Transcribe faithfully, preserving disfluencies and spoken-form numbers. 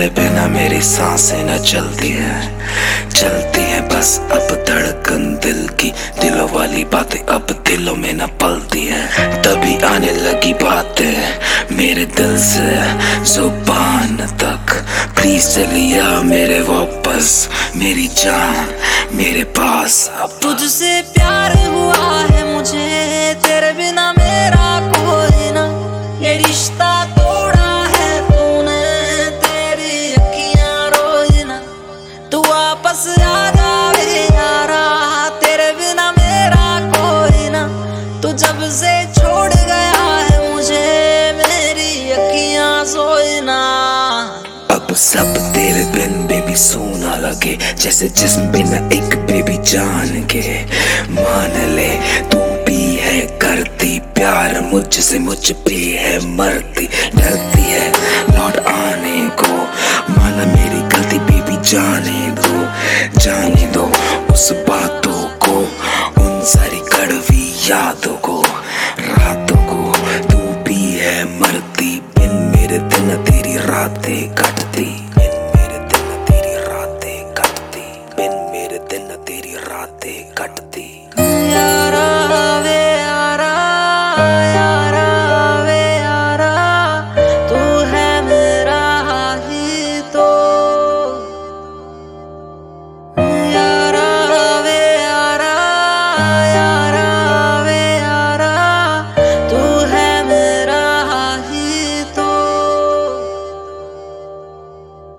तेरे बिना मेरी सांसें न चलती हैं, चलती हैं बस अब धड़कन दिल की। दिलों वाली बातें अब दिलों में न पलती हैं। तभी आने लगी बातें मेरे दिल से जुबान तक। प्लीज चलिया मेरे वापस, मेरी जान मेरे पास अब। तुझसे प्यार हुआ है मुझे, तेरे बिना मेरा कोई ना। ये रिश्ता तोड़ा है तूने, तेरी अखियां रोई ना। तू वापस आ जावे यारा, तेरे बिना मेरा कोई ना। तू जब से छोड़ गया है मुझे, मेरी अखियां सोई ना। अब सब तेरे बिन बेबी सोना लगे, जैसे जिस्म बिना एक बेबी जान के। मान ले तू भी है करती प्यार मुझसे, मुझ पे है मरती। डरती है लौट आने को, माना मेरी गलती बेबी जाने दो। जाने दो उस बातों को, उन सारी कड़वी यादों को, रातों को। तू भी है मरती बिन मेरे दिन तेरी रातें।